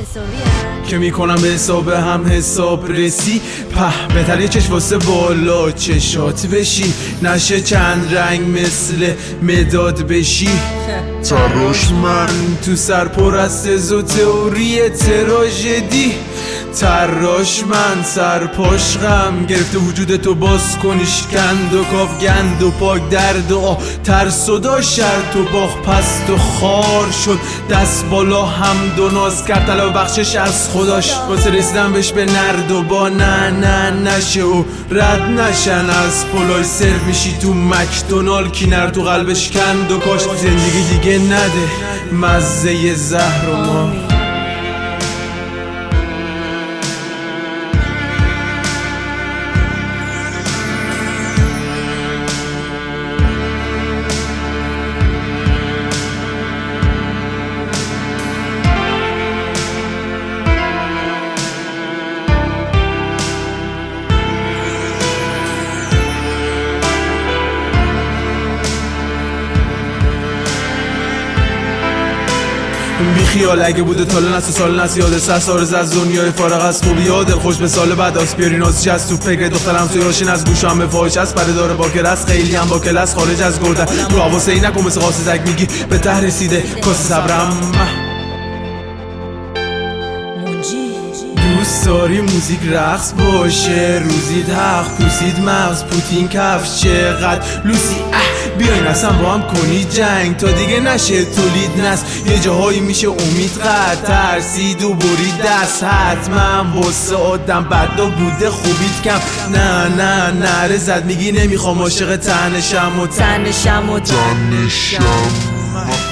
که میکنم به حساب هم حساب رسی بهتر یه چشم واسه بالا چشات بشی نشه چند رنگ مثل مداد بشی تراش من تو سر پر از تز و تئوری تراژدی تراش من سر پاش غم گرفته وجودتو باز کنیش کند و کاف گند و پاک درد و ترس و دا شرط و باخ پست و خار شد دست بالا حمد و ناز کرد طلب بخشش از خداش واسه رسیدن بهش به نرد و با نه نشه و رد نشن از پلای سرو میشی تو مکدونال کینر تو قلبش کند و کاش زندگی دیگه نده مزه زهر و ما بی خیال اگه بوده تاله نست سال نست یاد سه سارز از دنیای فارغ از خوبی ها دل خوش به سال بعد آس بیاری نازش از تو فکر دخترم توی هاشین از گوشم به فاحش از پره داره با کلاس خیلی هم با کلاس خارج از گردن رو حواسه ای نکن مثل قاسی زک میگی به ته رسیده کاس صبرم دوست داری موزیک رقص باشه روزی حق پوسید مغز پوتین کفش چقدر لوسی بیاین اصلا با هم کنی جنگ تا دیگه نشه تولید نست یه جاهایی میشه امید قد ترسید و برید دست حتما واسه آدم بدا بوده خوبید کم نه نره زد میگی نمیخوام عاشق تنشم